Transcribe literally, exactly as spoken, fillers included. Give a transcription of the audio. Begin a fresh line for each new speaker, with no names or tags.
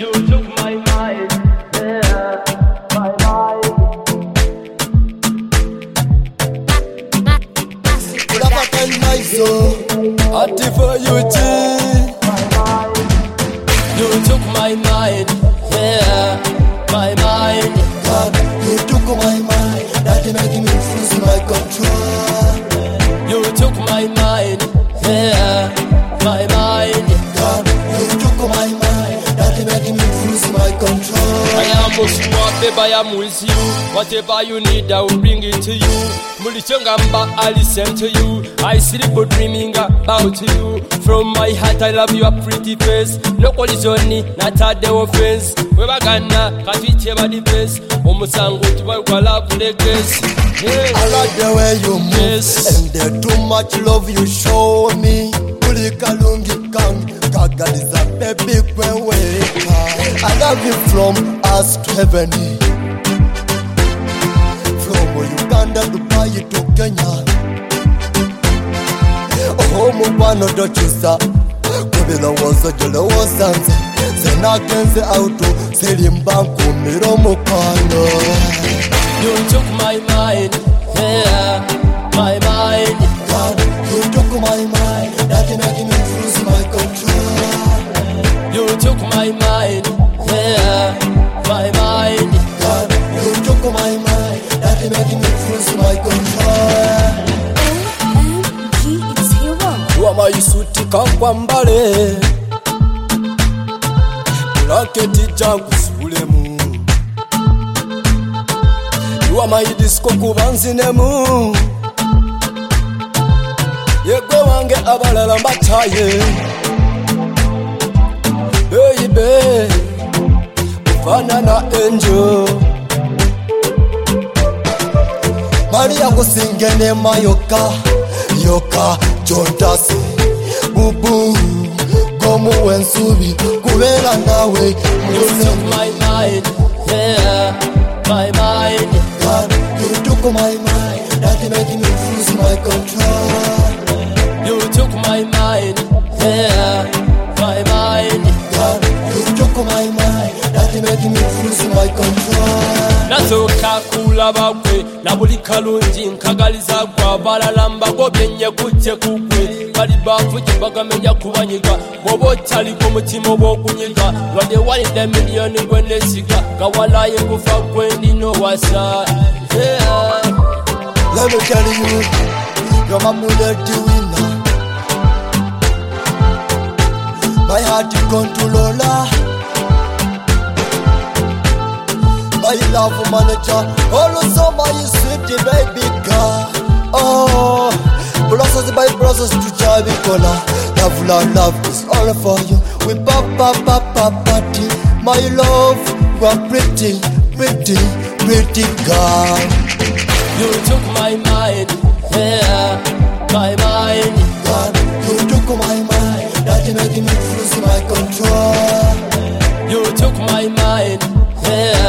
You took my mind, yeah, my mind.
Put up a ten my soul, Ati for you G.
You took my mind, yeah, my mind.
God, you took my mind, that making me lose my control.
You took my mind, yeah, my mind.
God, you took my mind, that making me lose my control.
I am Muslim, baby, I am with you. Whatever you need, I will bring it to you. Mulichongamba, I listen to you. I sleep dreaming about you. From my heart, I love your pretty face. No collision, not a day offense. We bagana, katwiche ba the best. Omusango tuba kwa love the grace.
I like the way you move,
Yes.
and the too much love you show me. Ulikalungi kang, kagaliza baby kwewe. I love you from us to heaven. From Uganda to Dubai to Kenya. Oh, mubano dochusa, kubila wazo jolo wasanze. Zena kenze auto, selimba kumiro mukano.
You took my mind, yeah, my mind.
God, you took my mind, that making me lose my control.
You took my mind, yeah, my mind.
God, you took my mind, that making me lose my control.
O M G, it's Hero.
Wama isuti kankwambale, blanketi jangu sulemu. Wama idisco kubanzinemu. Yegwe wange abalala mbataye. Baby, ufana angel. Maria kusingene mayoka, yoka jontasi. Bubu, gomu wensubi, kubela nawe.
You took my mind, yeah, my mind.
God, you took my mind, that making me lose my control.
You took my mind, yeah, my mind.
God, you took my mind, that making me lose my control.
Nasoka kulaba kwe na buli kalungi nkagaliza kwa balala mbagobye nnye kujje kugwe bali bafuji bagamenya kubanyiga bwoba otaliko mutima obw'okunyiga lwadde walidde miliyoni gwe nesiga gawalayo kufa gwe ndino wasa. Yeah.
Let me tell you, you're my bullet winner. My heart is controller. My love manager, also my sweet baby girl. Oh, process by process to drive it color. Love, love, love is all for you. We pop, pop, pop, pop, party. My love, you are pretty, pretty, pretty girl.
You took my mind, yeah, my mind.
God, you took my mind, that making me lose my control.
You took my mind, yeah,